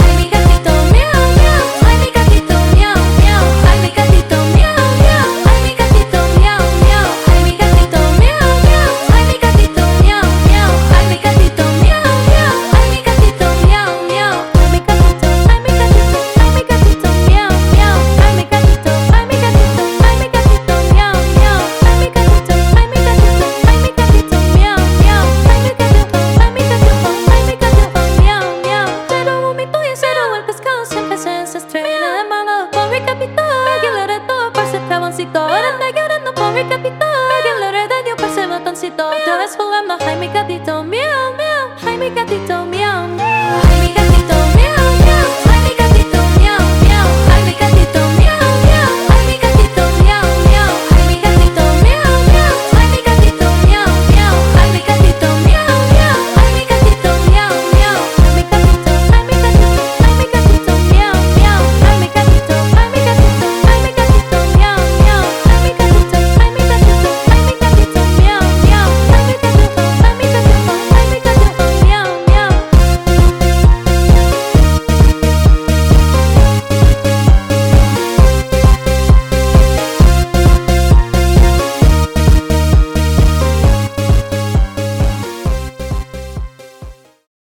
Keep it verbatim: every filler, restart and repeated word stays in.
Ay, mi gatito miau, miau. Ay, mi gatito miau, miau. Ay, mi gatito miau, miau. Ay, mi gatito miau, miau. Ay, mi gatito miau, miau. Ay, mi gatito miau, miau. Ay, mi gatito miau, miau. Ay, mi gatito miau, miau. Ay, mi gatito, ay, mi gatito, ay, mi gatito miau, miau. Ay, mi gatito, ay, mi gatito, ay, mi gatito miau, miau. Ay, mi gatito, ay, mi gatito, ay, mi gatito miau, miau. Ay, mi gatito, ay, mi gatito, ay, mi gatito miau, miau. Cero vomito y cero el pescado siempre se estrella de malo. Pobre capitán, alguien le retó por ser jaboncito. Llorando, llorando, pobre capitán, alguien le redañó por ser botoncito. Otra vez jugando, ay, mi gatito miau, miau. Ay, mi gatito